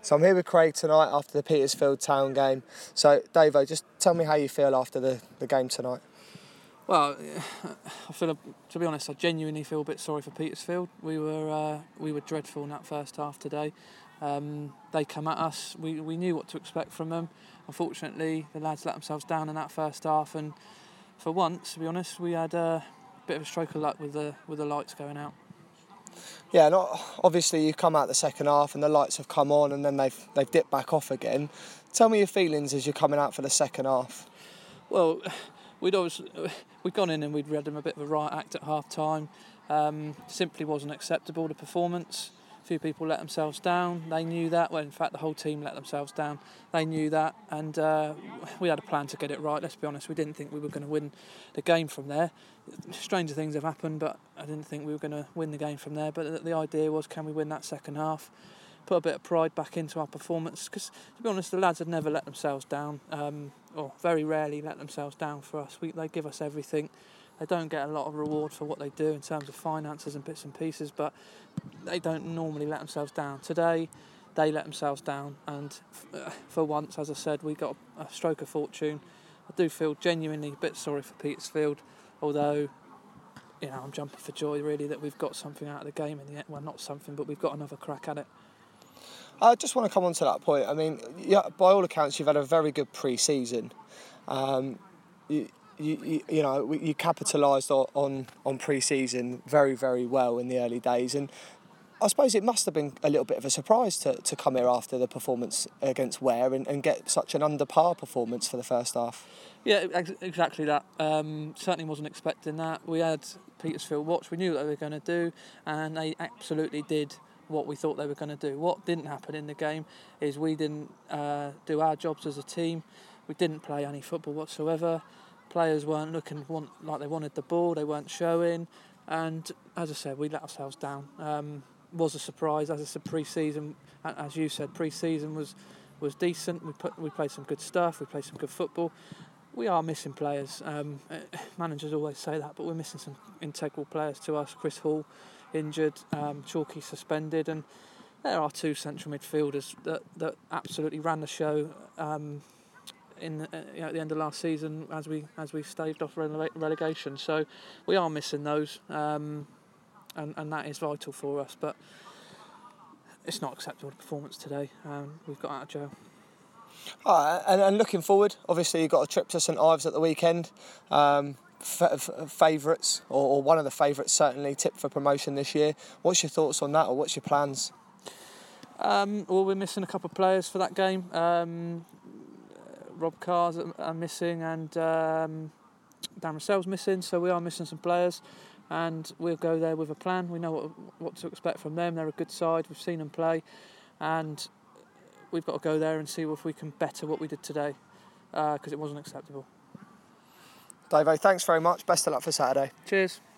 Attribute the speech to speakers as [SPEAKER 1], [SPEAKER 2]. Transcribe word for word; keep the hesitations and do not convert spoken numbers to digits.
[SPEAKER 1] So I'm here with Craig tonight after the Petersfield Town game. So, Davo, just tell me how you feel after the, the game tonight.
[SPEAKER 2] Well, I feel, to be honest, I genuinely feel a bit sorry for Petersfield. We were uh, we were dreadful in that first half today. Um, they come at us. We we knew what to expect from them. Unfortunately, the lads let themselves down in that first half, and for once, to be honest, we had a bit of a stroke of luck with the with the lights going out.
[SPEAKER 1] Yeah, not, obviously you come out the second half and the lights have come on and then they've they've dipped back off again. Tell me your feelings as you're coming out for the second half.
[SPEAKER 2] Well, we'd always we'd gone in and we'd read them a bit of a riot act at half time. Um, simply wasn't acceptable, the performance. A few people let themselves down. They knew that. Well, in fact, the whole team let themselves down. They knew that, and uh, we had a plan to get it right. Let's be honest, we didn't think we were going to win the game from there. Stranger things have happened, but I didn't think we were going to win the game from there. But the idea was, can we win that second half? Put a bit of pride back into our performance, because to be honest, the lads had never let themselves down, um, or very rarely let themselves down for us. We, they give us everything. They don't get a lot of reward for what they do in terms of finances and bits and pieces, but they don't normally let themselves down. Today, they let themselves down, and f- for once, as I said, we got a, a stroke of fortune. I do feel genuinely a bit sorry for Petersfield, although, you know, I'm jumping for joy really that we've got something out of the game in the end. Well, not something, but we've got another crack at it.
[SPEAKER 1] I just want to come on to that point. I mean, yeah, by all accounts, you've had a very good pre-season. Um, you, you, you know, you capitalised on, on, on pre-season very, very well in the early days. And I suppose it must have been a little bit of a surprise to, to come here after the performance against Ware and, and get such an under-par performance for the first half.
[SPEAKER 2] Yeah, ex- exactly that. Um, certainly wasn't expecting that. We had Petersfield watch. We knew what they were going to do, and they absolutely did what we thought they were going to do. What didn't happen in the game is we didn't uh, do our jobs as a team. We didn't play any football whatsoever. Players weren't looking want, like they wanted the ball. They weren't showing, and as I said, we let ourselves down. Um, was a surprise. As I said, pre-season, as you said, pre-season was was decent. We put we played some good stuff. We played some good football. We are missing players. Um, managers always say that, but we're missing some integral players to us. Chris Hall injured, um, Chalky suspended, and there are two central midfielders that, that absolutely ran the show um, in the, uh, you know, at the end of last season as we as we staved off rele- relegation. So we are missing those, um, and and that is vital for us. But it's not acceptable the performance today. Um, we've got out of jail.
[SPEAKER 1] Oh, and, and looking forward, obviously you've got a trip to St Ives at the weekend. Um, f- f- favourites, or, or one of the favourites certainly, tipped for promotion this year. What's your thoughts on that, or what's your plans?
[SPEAKER 2] Um, well, we're missing a couple of players for that game. Um, Rob Carr's are missing, and um, Dan Russell's missing, so we are missing some players. And we'll go there with a plan. We know what what to expect from them. They're a good side. We've seen them play, and we've got to go there and see if we can better what we did today, because uh, it wasn't acceptable.
[SPEAKER 1] Davo, thanks very much. Best of luck for Saturday.
[SPEAKER 2] Cheers.